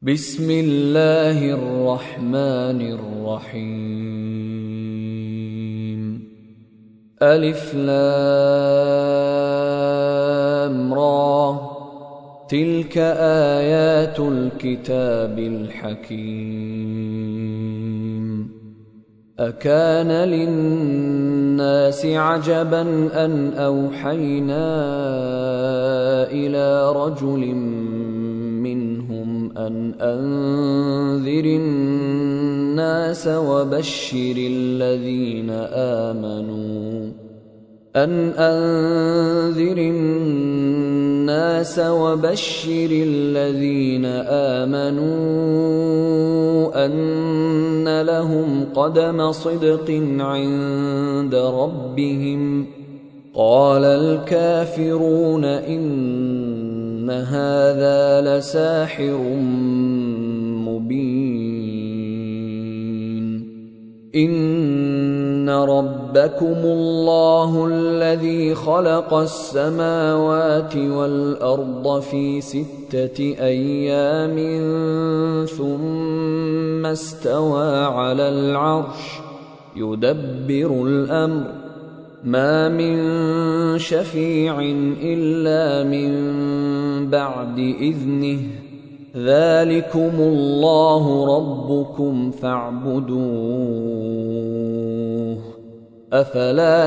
بسم الله الرحمن الرحيم ألف لام را تلك آيات الكتاب الحكيم أكان للناس عجبا أن أوحينا إلى رجل منهم أن أنذر الناس وبشر الذين آمنوا أن لهم قدم صدق عند ربهم قال الكافرون إن هذا لساحر مبين إن ربكم الله الذي خلق السماوات والأرض في 6 أيام ثم استوى على العرش يدبر الأمر ما من شفيع إلا من بعد إذنه ذلكم الله ربكم فاعبدوه أفلا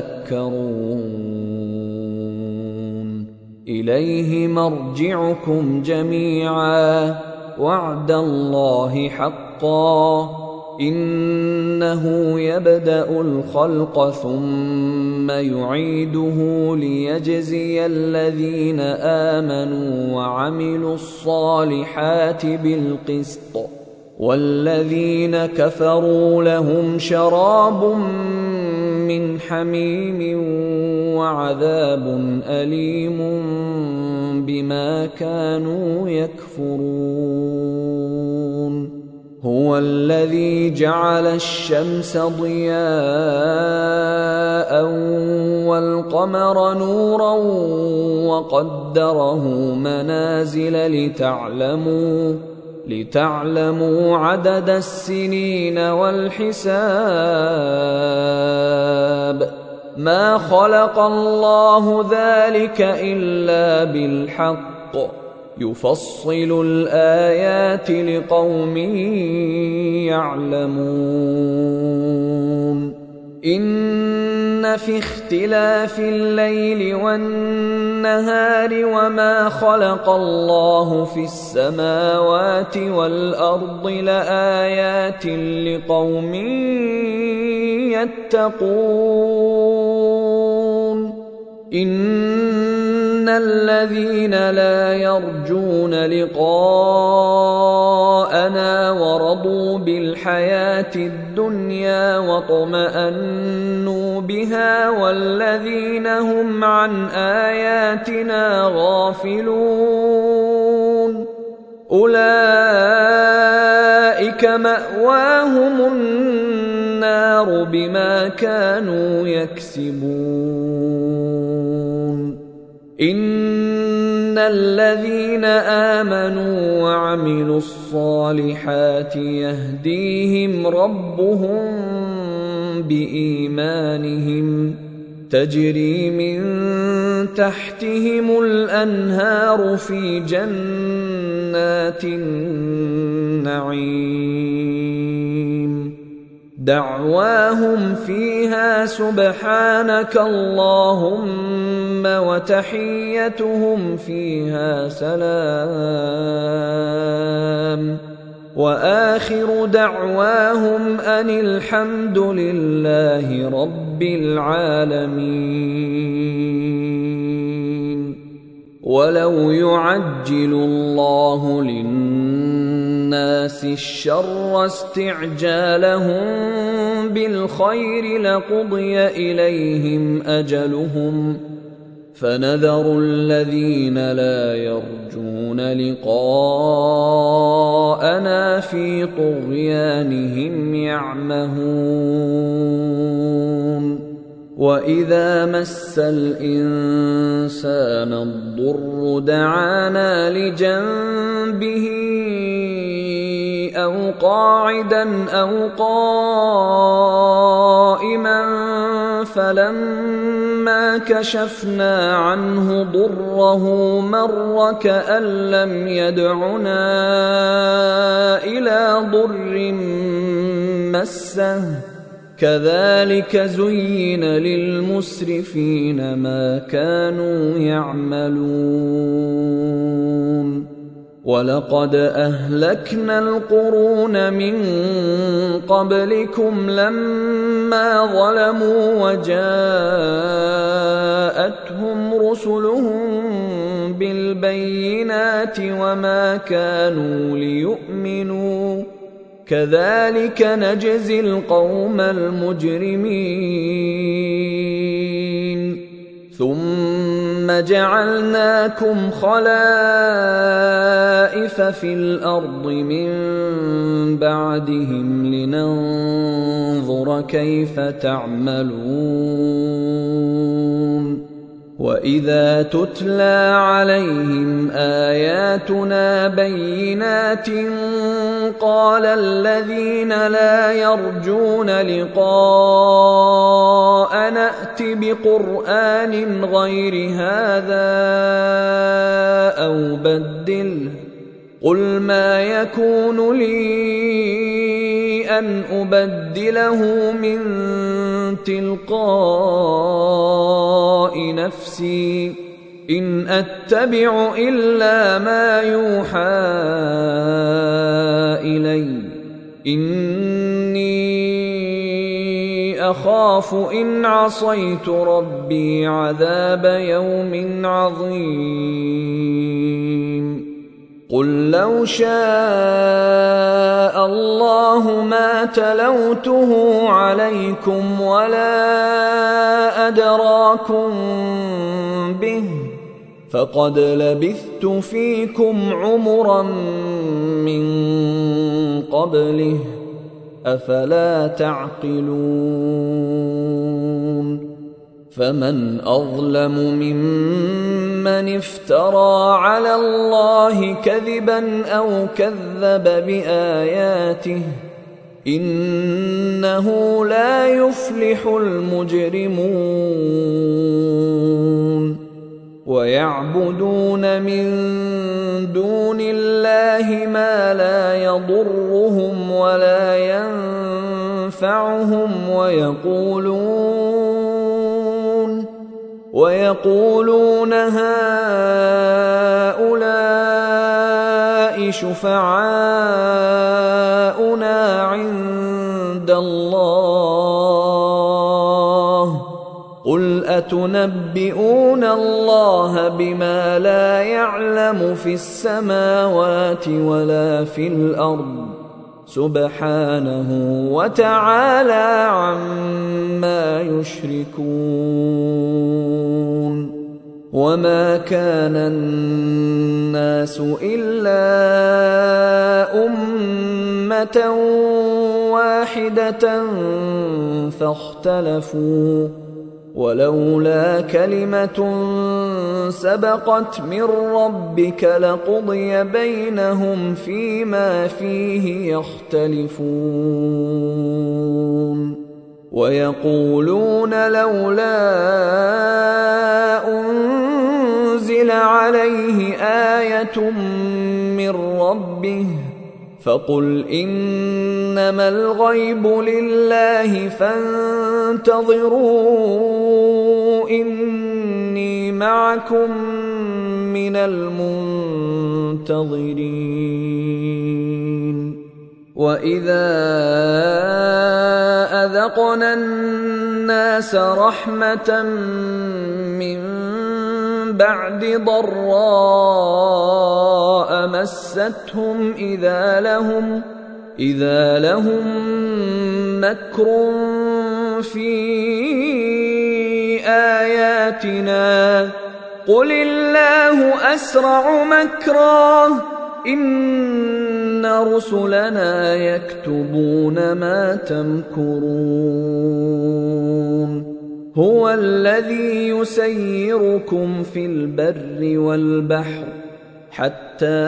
تذكرون إليه مرجعكم جميعا وعد الله حقا إنه يبدأ الخلق ثم يعيده ليجزي الذين آمنوا وعملوا الصالحات بالقسط والذين كفروا لهم شراب من حميم وعذاب أليم بما كانوا يكفرون هو الذي جعل الشمس ضياء والقمر نورا وقدره منازل لتعلموا عدد السنين والحساب ما خلق الله ذلك إلا بالحق يفصل الآيات لقوم يعلمون إن في اختلاف الليل والنهار وما خلق الله في السماوات والأرض لآيات لقوم يتقون إن الذين لا يرجون لقاءنا ورضوا بالحياة الدنيا واطمأنوا بها والذين هم عن آياتنا غافلون أولئك مأواهم النار بما كانوا يكسبون إن الذين آمنوا وعملوا الصالحات يهديهم ربهم بإيمانهم تجري من تحتهم الأنهار في جنات النعيم دعواهم فيها سبحانك اللهم وتحيتهم فيها سلام وآخر دعواهم أن الحمد لله رب العالمين ولو يعجل الله للناس الشر استعجالهم بالخير لقضي إليهم أجلهم فنذر الذين لا يرجون لقاءنا في طغيانهم يعمهون وَإِذَا مَسَّ الْإِنسَانَ الضُّرُّ دَعَانَا لِجَنبِهِ أو قاعدا أو قائما فلما كشفنا عنه ضره مر كأن لم يدعنا إلى ضر مسه كذلك زين للمسرفين ما كانوا يعملون ولقد أهلكنا القرون من قبلكم لما ظلموا وجاءتهم رسلهم بالبينات وما كانوا ليؤمنوا كذلك نجزي القوم المجرمين ثم جعلناكم خلائف في الأرض من بعدهم لننظر كيف تعملون وإذا تتلى عليهم آياتنا بينات قال الذين لا يرجون لقاء نأت بقرآن غير هذا أو بدله قل ما يكون لي أن أبدله من تلقاء نفسي إن أتبع إلا ما يوحى إلي إني أخاف إن عصيت ربي عذاب يوم عظيم قل لو شاء الله ما تلوته عليكم ولا أدراكم به فقد لبثت فيكم عمرا من قبله أفلا تعقلون فمن أظلم ممن افترى على الله كذبا أو كذب بآياته إنه لا يفلح المجرمون ويعبدون من دون الله ما لا يضرهم ولا ينفعهم ويقولون هؤلاء شفعاؤنا عند الله قل أتنبئون الله بما لا يعلم في السماوات ولا في الأرض سبحانه وتعالى عما يشركون وما كان الناس إلا أمة واحدة فاختلفوا ولولا كلمة سبقت من ربك لقضي بينهم فيما فيه يختلفون ويقولون لولا أنزل عليه آية من ربه فقل إنما الغيب لله فانتظروا إني معكم من المنتظرين وإذا أذقنا الناس رحمة من بعد ضراء مستهم إذا لهم مكر في آياتنا قل الله أسرع مكرا إن رسلنا يكتبون ما تمكرون هو الذي يسيركم في البر والبحر حتى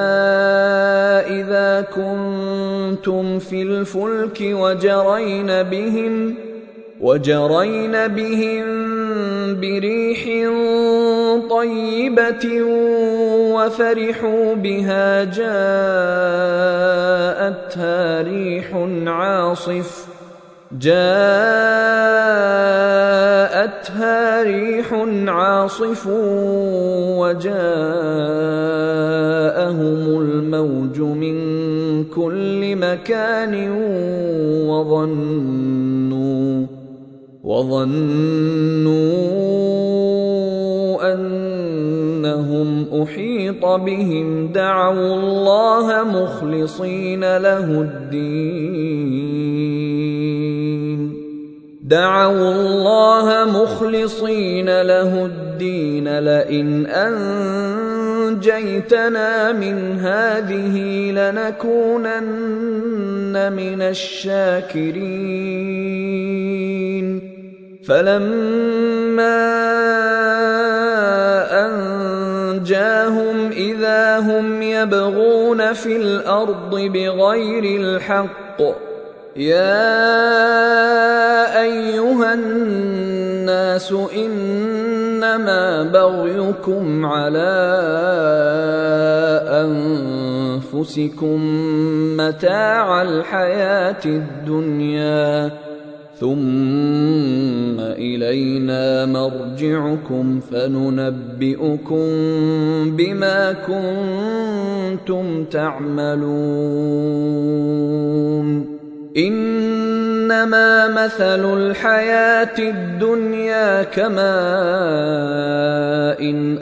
إذا كنتم في الفلك وجرين بهم بريح طيبة وفرحوا بها جاءتها ريح عاصف وجاءهم الموج من كل مكان وظنوا أنهم أحيط بهم دعوا الله مخلصين له الدين لئن أنجيتنا من هذه لنكونن من الشاكرين فلما أنجاهم إذا هم يبغون في الأرض بغير الحق يا أيها الناس إنما بغيكم على أنفسكم متاع الحياة الدنيا ثم إلينا مرجعكم فننبئكم بما كنتم تعملون إنما مثل الحياة الدنيا كماء إن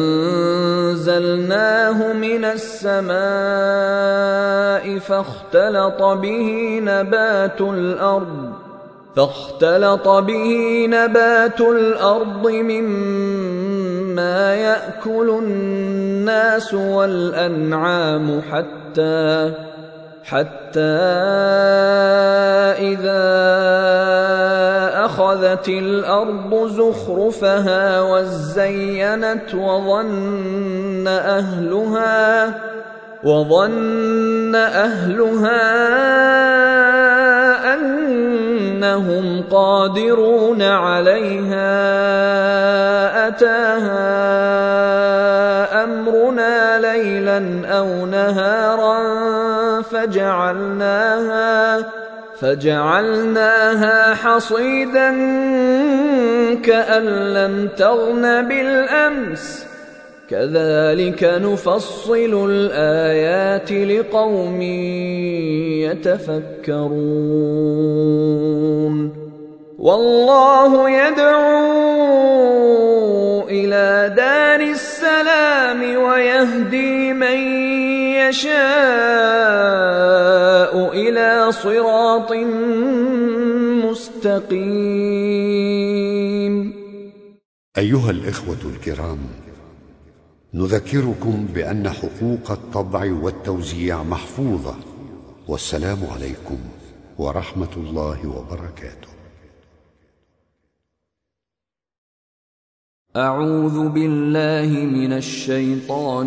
أنزلناه من السماء فاختلط به نبات الأرض مما يأكل الناس والأنعام حتى إذا أخذت الأرض زخرفها وزينت وظن أهلها أنهم قادرون عليها أتاها أمرنا ليلا أو نهارا فجعلناها حصيدا كأن لم تغن بالأمس كذلك نفصل الآيات لقوم يتفكرون والله يدعو إلى دار السلام ويهدي من يشاء إلى صراط مستقيم. أيها الإخوة الكرام، نذكركم بأن حقوق الطبع والتوزيع محفوظة، والسلام عليكم ورحمة الله وبركاته. أعوذ بالله من الشيطان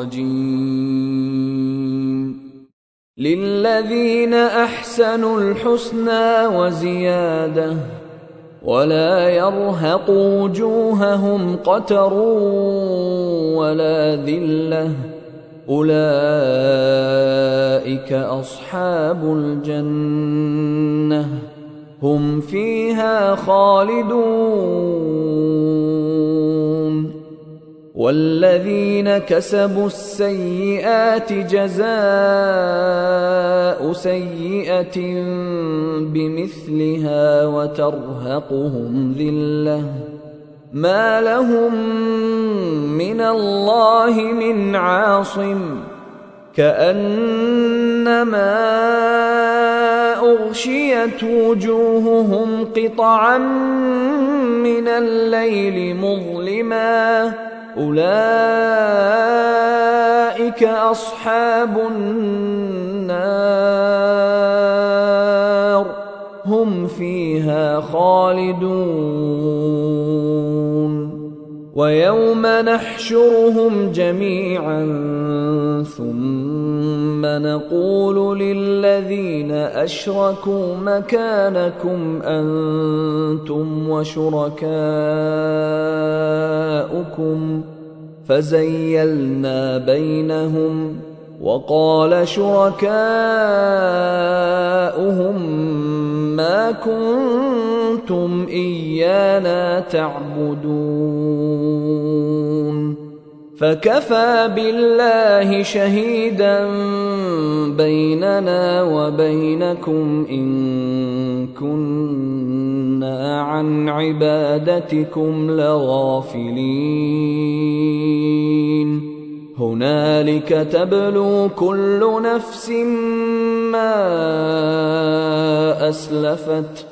الرجيم. للذين أحسنوا الحسنى وزيادة ولا يرهق وجوههم قتر ولا ذلة أولئك أصحاب الجنة هم فيها خالدون. والذين كسبوا السيئات جزاء سيئة بمثلها وترهقهم ذلة ما لهم من الله من عاصم كأنما أغشيت وجوههم قطعا من الليل مظلما أولئك أصحاب النار هم فيها خالدون. ويوم نحشرهم جميعا ثم نقول للذين أشركوا مكانكم أنتم وشركاؤكم فزيلنا بينهم وقال شركاؤهم ما كنتم إيانا تعبدون فكفى بالله شهيدا بيننا وبينكم إن كنا عن عبادتكم لغافلين هنالك تبلو كل نفس ما أسلفت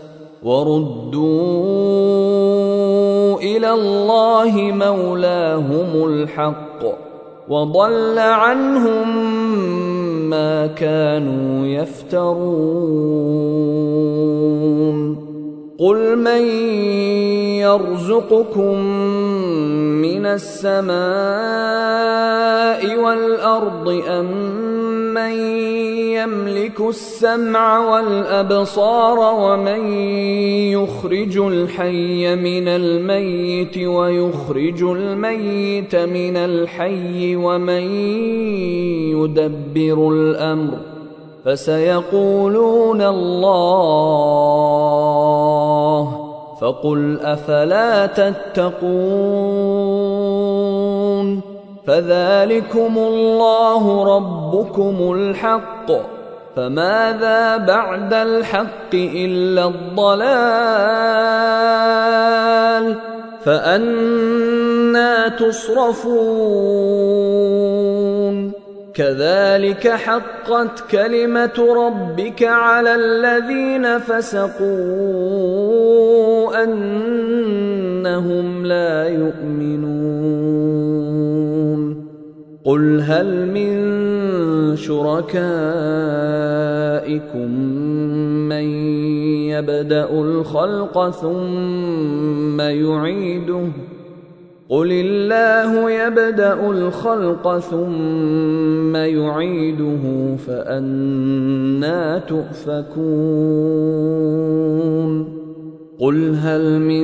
وردوا إلى الله مولاهم الحق وضل عنهم ما كانوا يفترون قل من يرزقكم من السماء والأرض أم من يملك السمع والأبصار ومن يخرج الحي من الميت ويخرج الميت من الحي ومن يدبر الأمر فسيقولون الله فقل أفلا تتقون فذلكم الله ربكم الحق فماذا بعد الحق إلا الضلال فأنى تصرفون كذلك حقت كلمة ربك على الذين فسقوا أنهم لا يؤمنون قل هل من شركائكم من يبدأ الخلق ثم يعيده قل الله يبدأ الخلق ثم يعيده فأنى تؤفكون قل هل من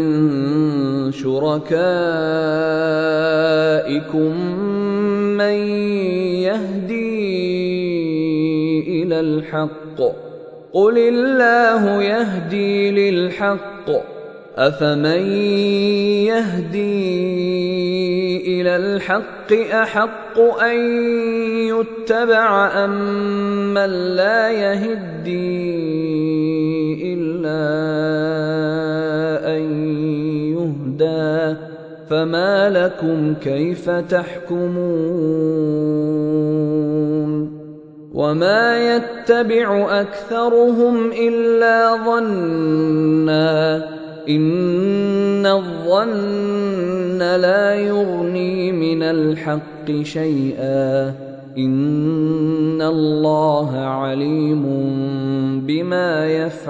شركائكم من يهدي إلى الحق قل الله يهدي للحق أفمن يهدي إلى الحق أحق أن يتبع أم من لا يهدي إلا أن يهدى فما لكم كيف تحكمون وما يتبع أكثرهم إلا ظنًّا إن الظن لا يغني من الحق شيئا إن الله عليم بما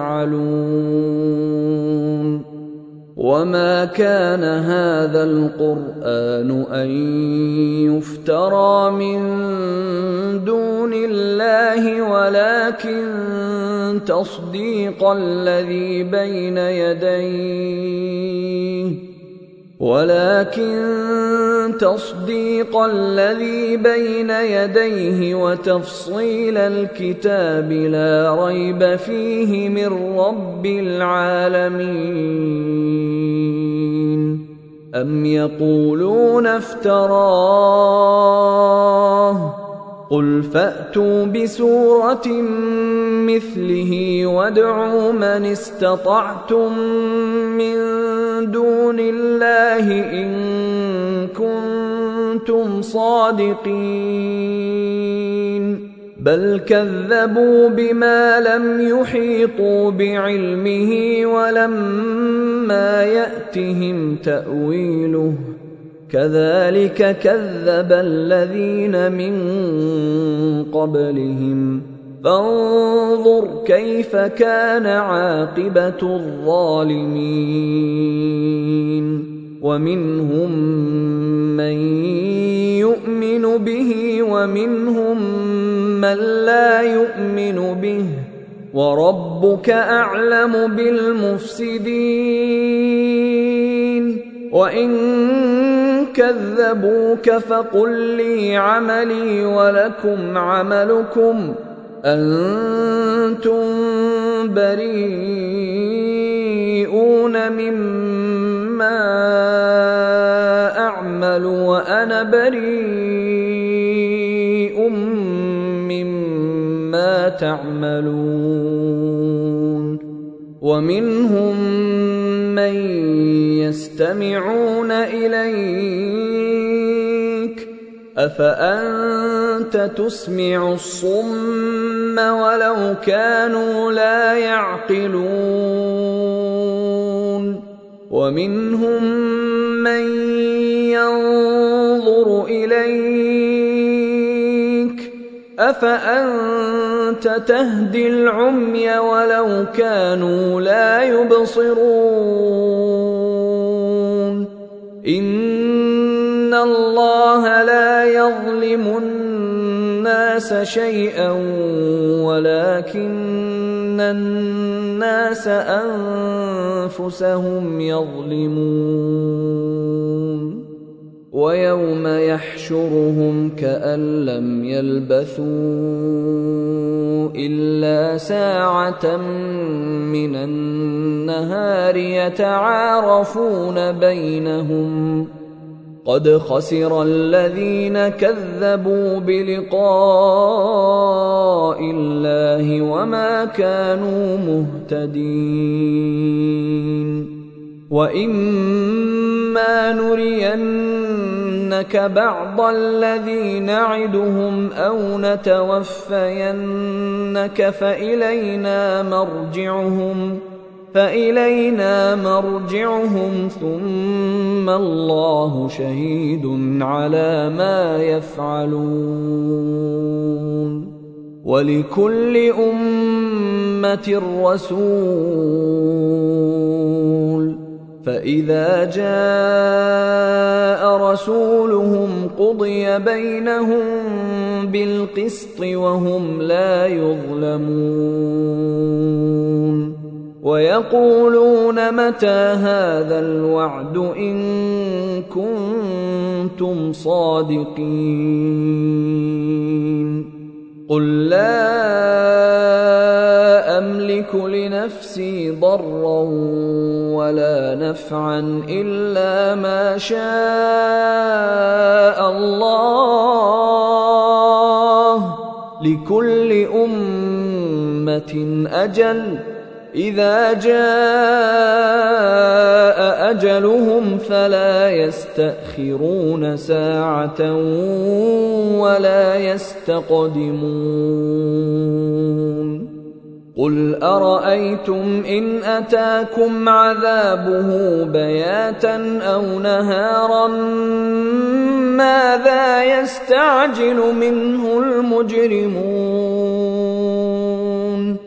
يفعلون وما كان هذا القرآن أن يفترى من دون الله ولكن تصديق الذي بين يديه وتفصيل الكتاب لا ريب فيه من رب العالمين أم يقولون افتراه قل فأتوا بسورة مثله وادعوا من استطعتم من دون الله إن كنتم صادقين بل كذبوا بما لم يحيطوا بعلمه ولما يأتهم تأويله كذلك كذب الذين من قبلهم فانظر كيف كان عاقبة الظالمين ومنهم من يؤمن به ومنهم من لا يؤمن به وربك أعلم بالمفسدين وإن كذبوك فقل لي عملي ولكم عملكم أنتم بريئون مما أعمل وأنا بريء مما تعملون ومنهم من يستمعون إليك أفأنت تسمع الصم ولو كانوا لا يعقلون ومنهم من ينظر إليك أفأنت تهدي العمي ولو كانوا لا يبصرون إن الله لا يظلم الناس شيئا ولكن الناس أنفسهم يظلمون ويوم يحشرهم كأن لم يلبثوا إلا ساعة من النهار يتعارفون بينهم قد خسر الذين كذبوا بلقاء الله وما كانوا مهتدين وإما نرينك بعض الذي نعدهم أو نتوفينك فإلينا مرجعهم ثم الله شهيد على ما يفعلون ولكل أمة رسول فإذا جاء رسولهم قضي بينهم بالقسط وهم لا يظلمون ويقولون متى هذا الوعد إن كنتم صادقين قل لا أملك لنفسي ضرا ولا نفعا إلا ما شاء الله لكل أمة أجل إذا جاء أجلهم فلا يستأخرون ساعة ولا يستقدمون قل أرأيتم إن أتاكم عذابه بياتا أو نهارا ماذا يستعجل منه المجرمون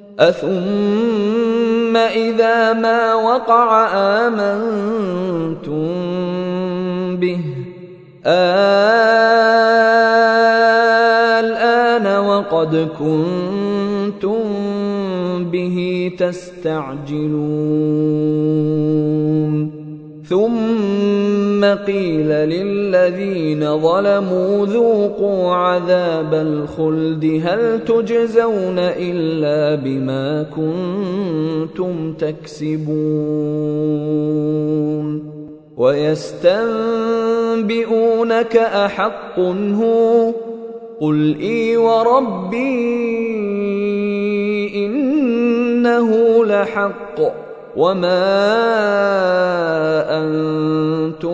أثم إذا ما وقع آمنتم به الآن وقد كنتم به تستعجلون ثم قيل للذين ظلموا ذوقوا عذاب الخلد هل تجزون إلا بما كنتم تكسبون ويستنبئونك أحق هو قل إي وربي إنه لحق وما أنتم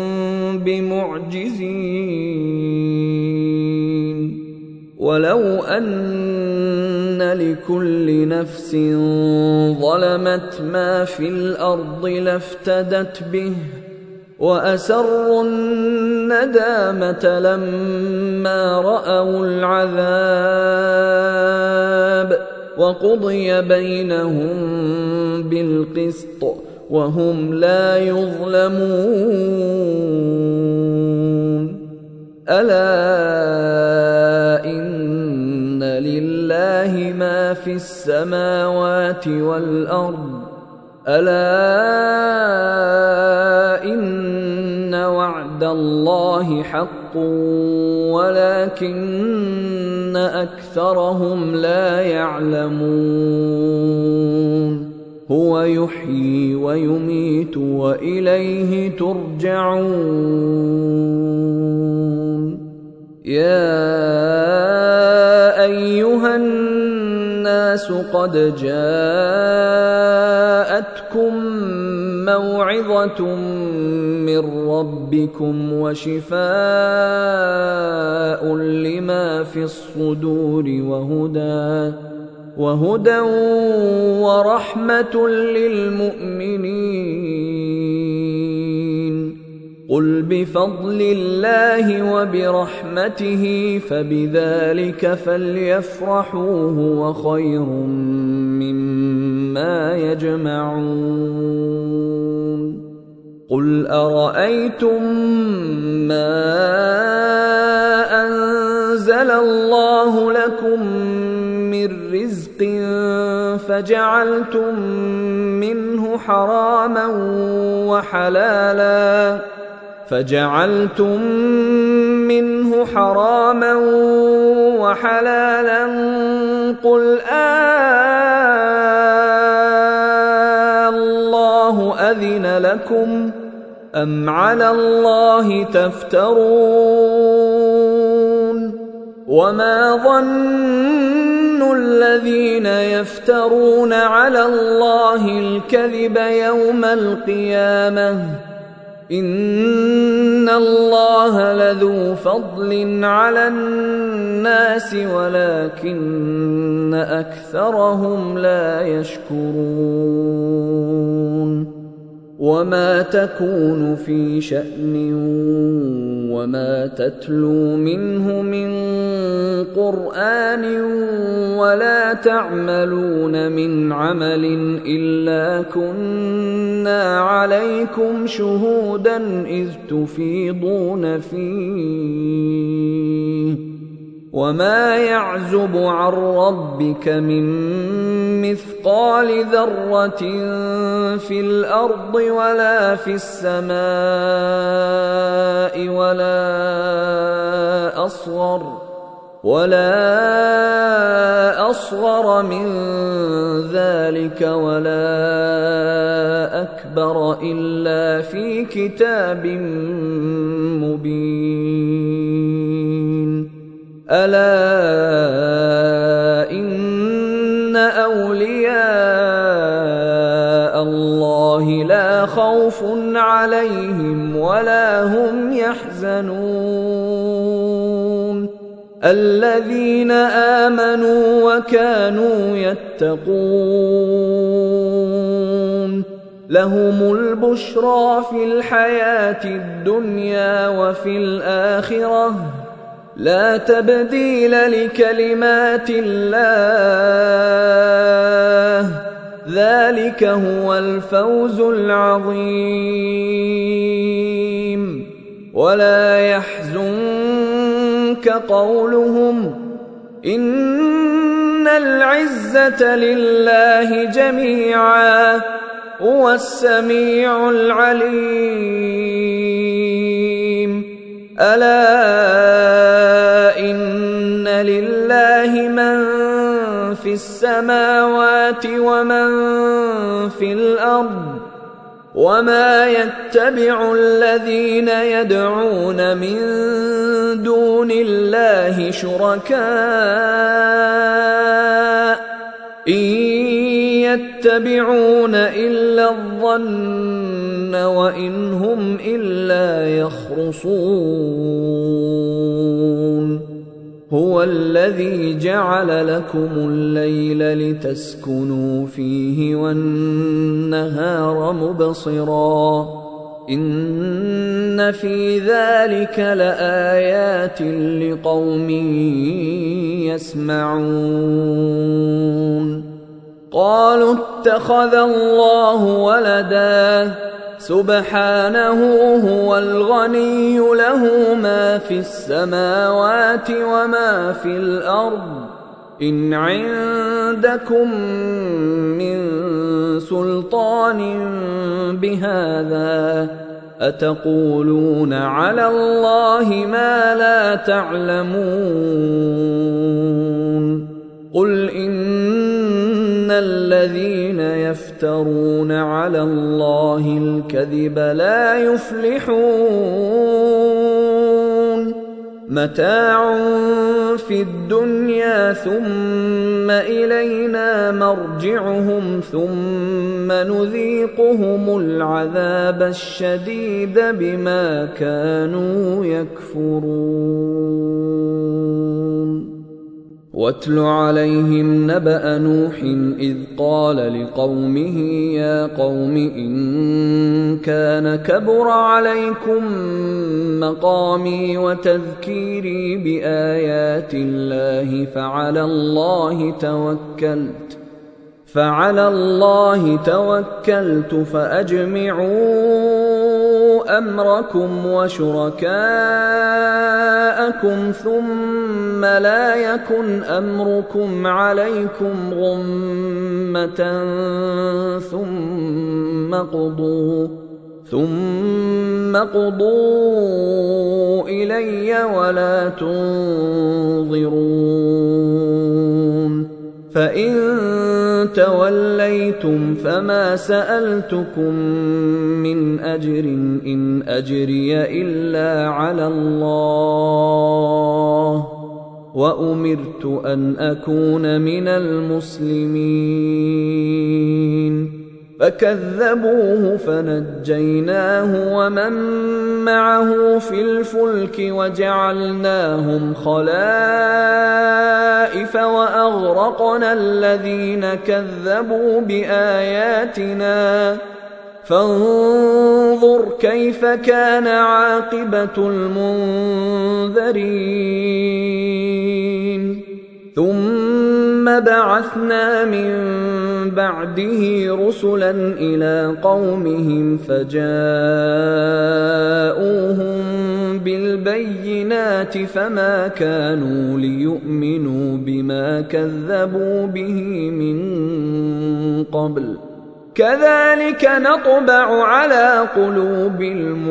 بمعجزين ولو أن لكل نفس ظلمت ما في الأرض لافتدت به وأسروا الندامة لما رأوا العذاب وقضي بينهم بالقسط وهم لا يظلمون ألا إن لله ما في السماوات والأرض ألا إن وعد الله حق ولكن أكثرهم لا يعلمون هو يحيي ويميت وإليه ترجعون يا أيها الناس قد جاءتكم موعظة من ربكم وشفاء لما في الصدور وهدى ورحمة للمؤمنين قل بفضل الله وبرحمته فبذلك فليفرحوا هو خير مما يجمعون قل أرأيتم ما أنزل الله لكم من رزق فجعلتم منه حراما وحلالا قل الله أذن لكم أم على الله تفترون وما ظن الذين يفترون على الله الكذب يوم القيامة إن الله لذو فضل على الناس ولكن أكثرهم لا يشكرون وما تكون في شأن وما تتلو منه من قرآن ولا تعملون من عمل إلا كنا عليكم شهودا إذ تفيضون فيه وما يعزب عن ربك من مثقال ذرة في الأرض ولا في السماء ولا أصغر من ذلك ولا أكبر إلا في كتاب مبين ألا إن أولياء الله لا خوف عليهم ولا هم يحزنون الذين آمنوا وكانوا يتقون لهم البشرى في الحياة الدنيا وفي الآخرة لا تبديل لكلمات الله ذلك هو الفوز العظيم ولا يحزنك قولهم إن العزة لله جميعا هو السميع العليم ألا إن لله من في السماوات ومن في الأرض وما يتبع الذين يدعون من دون الله شركاء إن يتبعون إلا الظن وإن هم إلا يخرصون هو الذي جعل لكم الليل لتسكنوا فيه والنهار مبصرا إن في ذلك لآيات لقوم يسمعون قالوا اتخذ الله ولدا سبحانه هو الغني له ما في السماوات وما في الأرض إن عندكم من سلطان بهذا أتقولون على الله ما لا تعلمون قل إن الذين يفترون على الله الكذب لا يفلحون متاع في الدنيا ثم إلينا مرجعهم ثم نذيقهم العذاب الشديد بما كانوا يكفرون واتل عليهم نبأ نوح إذ قال لقومه يا قوم إن كان كبر عليكم مقامي وتذكيري بآيات الله فعلى الله توكلت فأجمعوا أمركم وشركاءكم ثم لا يكن أمركم عليكم غمة ثم قضوا إلي ولا تنظرون فإن توليتم فما سألتكم من أجر إن أجري إلا على الله وأمرت أن أكون من المسلمين فكذبوه فنجيناه ومن معه في الفلك وجعلناهم خلائف وأغرقنا الذين كذبوا بآياتنا فانظر كيف كان عاقبة المنذرين ثم بعثنا من بعده رسلا إلى قومهم فجاءوهم بالبينات فما كانوا ليؤمنوا بما كذبوا به من قبل كذلك نطبع على قلوب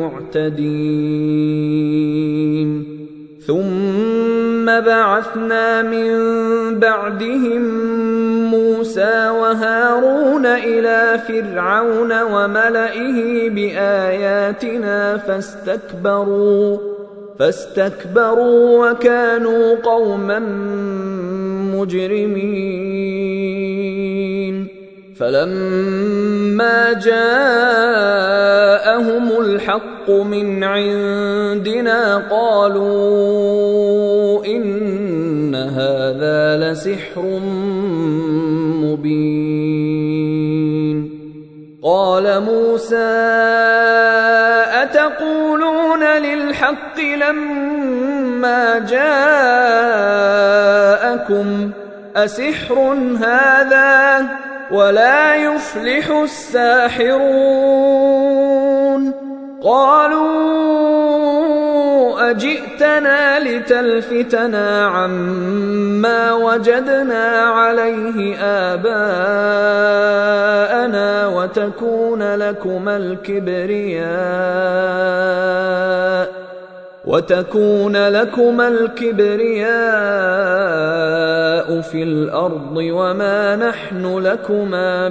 المعتدين ثم بعثنا من بعدهم موسى وهارون إلى فرعون وملئه بآياتنا فاستكبروا وكانوا قوما مجرمين فلما جاءهم الحق من عندنا قالوا إن هذا لسحر مبين قال موسى أتقولون للحق لما جاءكم أسحر هذا ولا يفلح الساحرون قالوا أجئتنا لتلفتنا عما وجدنا عليه آباءنا وتكون لكما الكبرياء في الأرض وما نحن لكما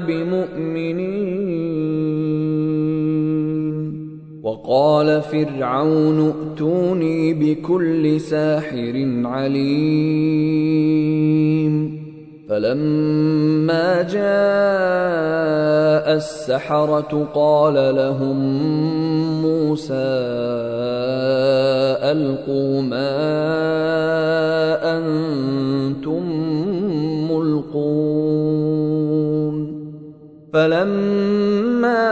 بمؤمنين وقال فرعون ائتوني بكل ساحر عليم فلما جاء السحرة قال لهم موسى ألقوا ما أنتم ملقون فلما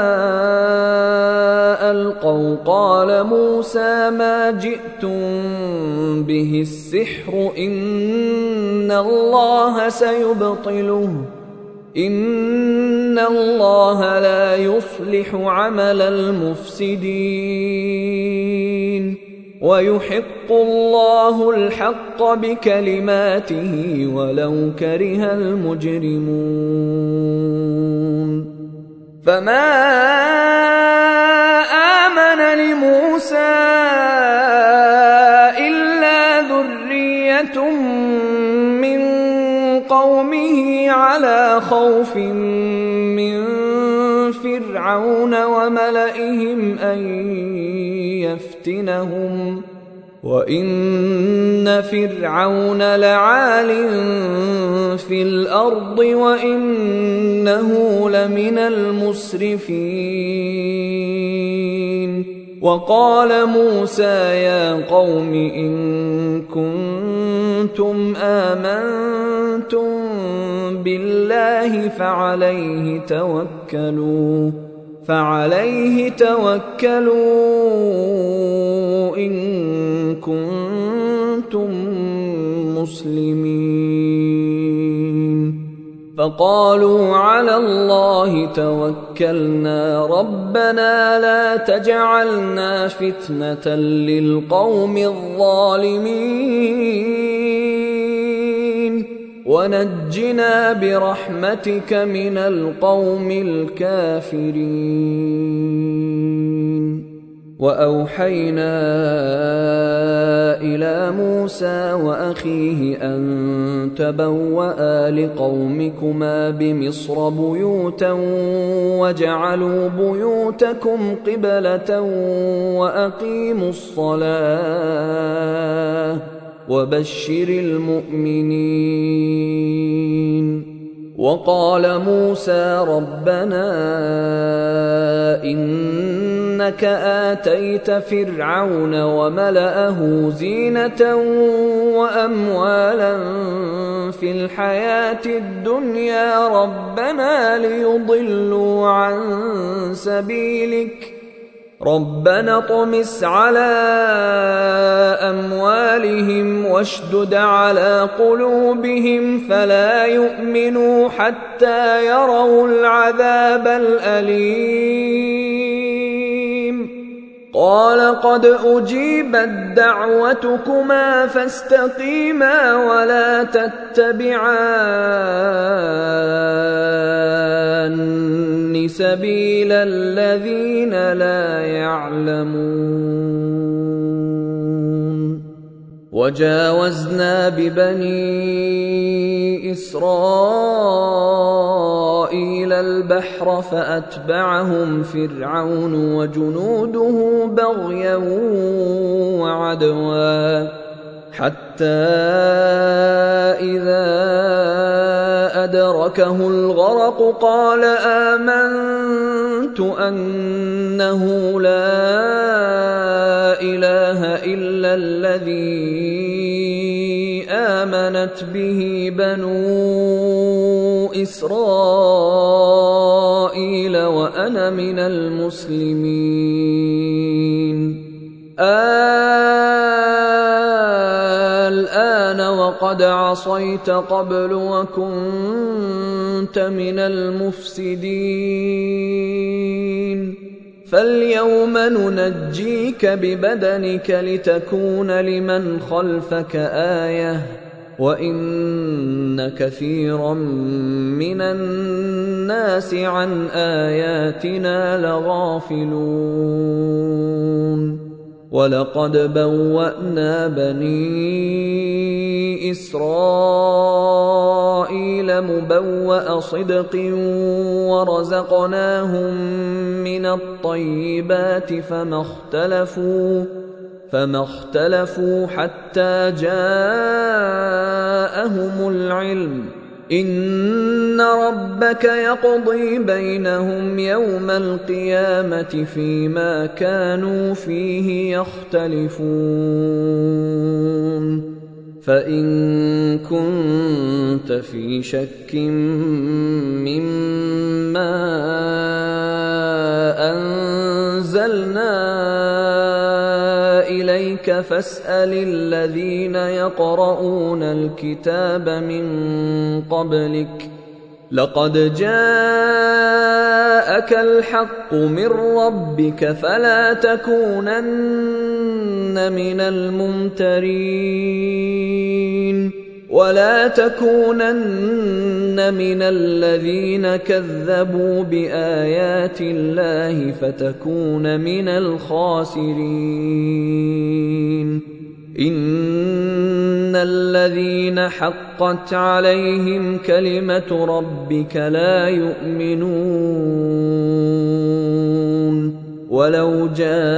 ألقوا قال موسى ما جئتم به السحر إن الله سيبطله إن الله لا يصلح عمل المفسدين ويحق الله الحق بكلماته ولو كره المجرمون فما آمن لموسى إلا ذرية من قومه على خوف من فرعون وملئهم أن يفتنهم وإن فرعون لعال في الأرض وإنه لمن المسرفين وقال موسى يا قوم إن كنتم آمنتم بالله فعليه توكلوا إن كنتم مسلمين فقالوا على الله توكلنا ربنا لا تجعلنا فتنة للقوم الظالمين ونجنا برحمتك من القوم الكافرين وأوحينا إلى موسى وأخيه أن تبوأ لقومكما بمصر بيوتا وجعلوا بيوتكم قبلة وأقيموا الصلاة وبشر المؤمنين وقال موسى ربنا إنك آتيت فرعون وملأه زينة وأموالا في الحياة الدنيا ربنا ليضلوا عن سبيلك ربنا اطمس على أموالهم واشدد على قلوبهم فلا يؤمنوا حتى يروا العذاب الأليم قال قد أجيبت دعوتكما فاستقيما ولا تتبعان سبيل الذين لا يعلمون وجاوزنا ببني إسرائيل البحر فأتبعهم فرعون وجنوده بغيا وعدوا حتى إذا أدركه الغرق قال آمنت أنه لا إله إلا الذي آمنت به بنو إسرائيل وأنا من المسلمين الآن وقد عصيت قبل وكنت من المفسدين فاليوم ننجيك ببدنك لتكون لمن خلفك آية وإن كثيرا من الناس عن آياتنا لغافلون ولقد بوأنا بني إسرائيل مبوأ صدق ورزقناهم من الطيبات فما اختلفوا حتى جاءهم العلم إن ربك يقضي بينهم يوم القيامة فيما كانوا فيه يختلفون فإن كنت في شك مما أنزلنا إليك فاسأل الذين يقرؤون الكتاب من قبلك لقد جاءك الحق من ربك فلا تكونن من الممترين ولا تكونن من الذين كذبوا بآيات الله فتكون من الخاسرين إن الذين حقت عليهم كلمة ربك لا يؤمنون ولو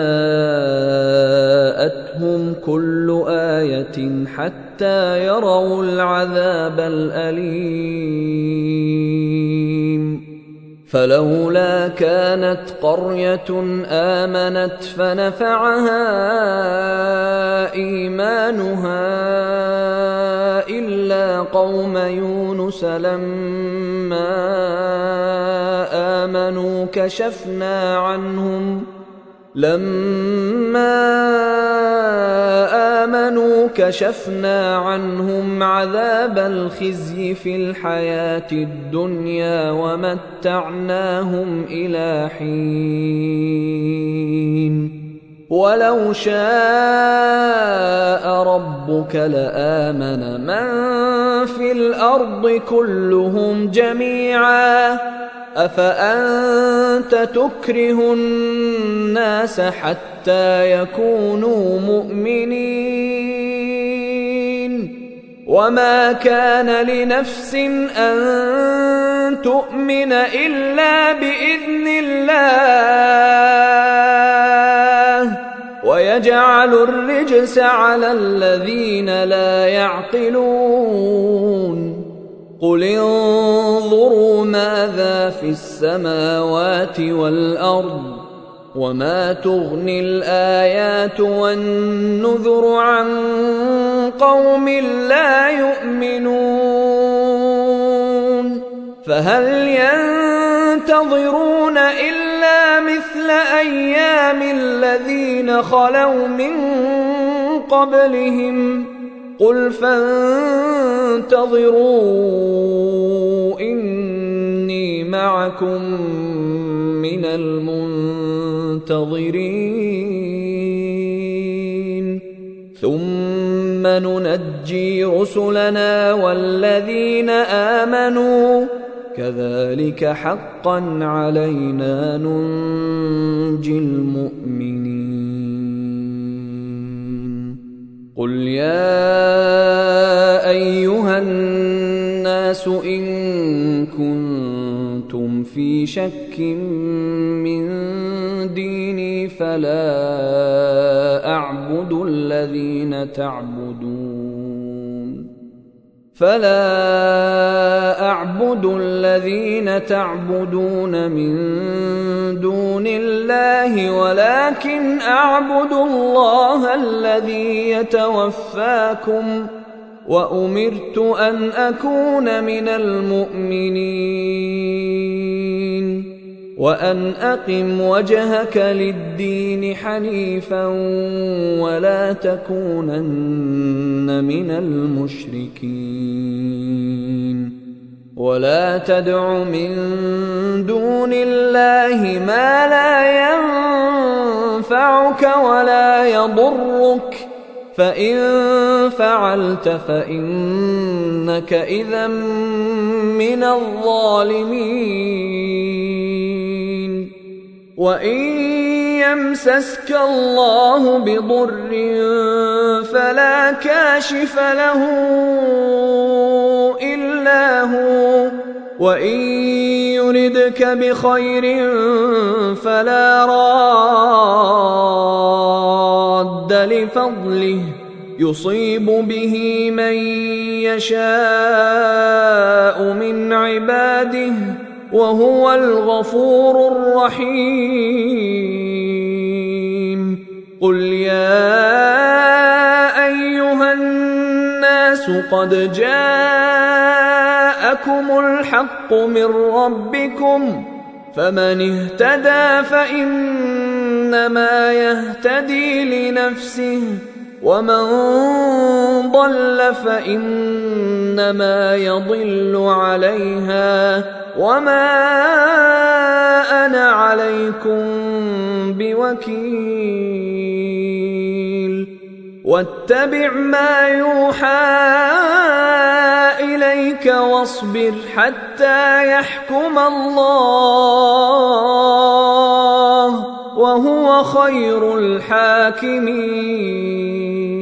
جاءتهم كل آية حتى يروا العذاب الأليم فلولا كانت قرية آمنت فنفعها إيمانها إلا قوم يونس لما آمنوا كشفنا عنهم عذاب الخزي في الحياة الدنيا ومتعناهم إلى حين ولو شاء ربك لآمن من في الأرض كلهم جميعا أفأنت تكره الناس حتى يكونوا مؤمنين وما كان لنفس أن تؤمن إلا بإذن الله ويجعل الرجس على الذين لا يعقلون قل انظروا ماذا في السماوات والأرض وما تغني الآيات والنذر عن قوم لا يؤمنون فهل ينتظرون إلا مثل أيام الذين خلوا من قبلهم قل فانتظروا إني معكم من المنتظرين ثم ننجي رسلنا والذين آمنوا كذلك حقا علينا ننجي المؤمنين قل يا أيها الناس إن كنتم في شك من ديني فلا أعبد الذين تعبدون من دون الله ولكن أعبد الله الذي يتوفاكم وأمرت أن أكون من المؤمنين وأن أقم وجهك للدين حنيفا ولا تكونن من المشركين ولا تدع من دون الله ما لا ينفعك ولا يضرك فإن فعلت فإنك إذا من الظالمين وإن يمسسك الله بضر فلا كاشف له إلا هو وإن يردك بخير فلا راد لفضله يصيب به من يشاء من عباده وهو الغفور الرحيم قل يا أيها الناس قد جاءكم الحق من ربكم فمن اهتدى فإنما يهتدي لنفسه ومن ضل فإنما يضل عليها وما أنا عليكم بوكيل واتبع ما يوحى إليك واصبر حتى يحكم الله وهو خير الحاكمين.